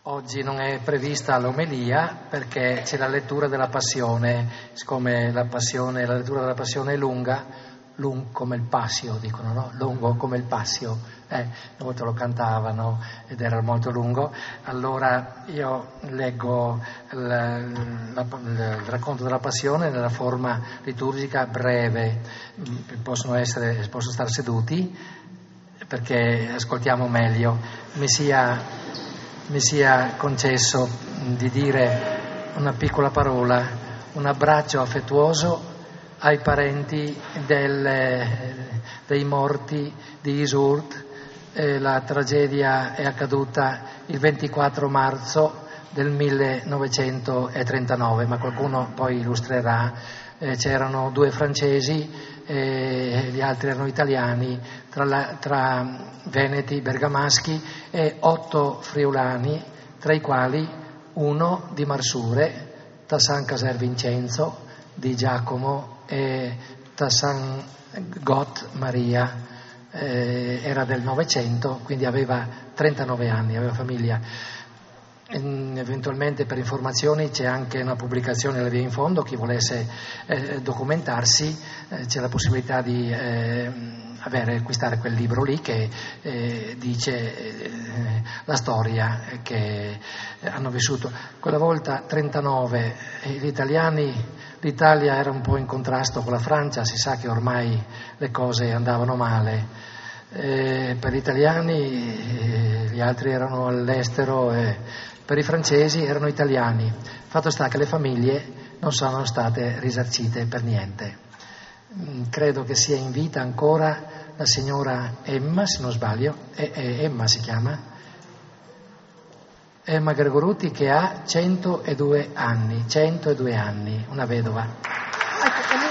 Oggi non è prevista l'omelia perché c'è la lettura della Passione, siccome la lettura della Passione è lunga come il Passio, dicono, no? Lungo come il Passio, una volta lo cantavano ed era molto lungo. Allora io leggo il racconto della Passione nella forma liturgica breve, possono stare seduti perché ascoltiamo meglio. Mi sia concesso di dire una piccola parola, un abbraccio affettuoso ai parenti dei morti di Isurte. La tragedia è accaduta il 24 marzo del 1939, ma qualcuno poi illustrerà. C'erano 2 francesi e gli altri erano italiani, tra veneti, bergamaschi, e 8 friulani, tra i quali uno di Marsure, Tassan Caser Vincenzo, di Giacomo, e Tassan Got Maria. Era del Novecento, quindi aveva 39 anni, aveva famiglia. Eventualmente per informazioni c'è anche una pubblicazione alla via in fondo, chi volesse documentarsi c'è la possibilità di acquistare quel libro lì che dice la storia che hanno vissuto. Quella volta 39 l'Italia era un po' in contrasto con la Francia, si sa che ormai le cose andavano male. Per gli italiani gli altri erano all'estero e per i francesi erano italiani. Fatto sta che le famiglie non sono state risarcite per niente. Credo che sia in vita ancora la signora Emma, se non sbaglio, Emma si chiama, Emma Gregorutti, che ha 102 anni, una vedova.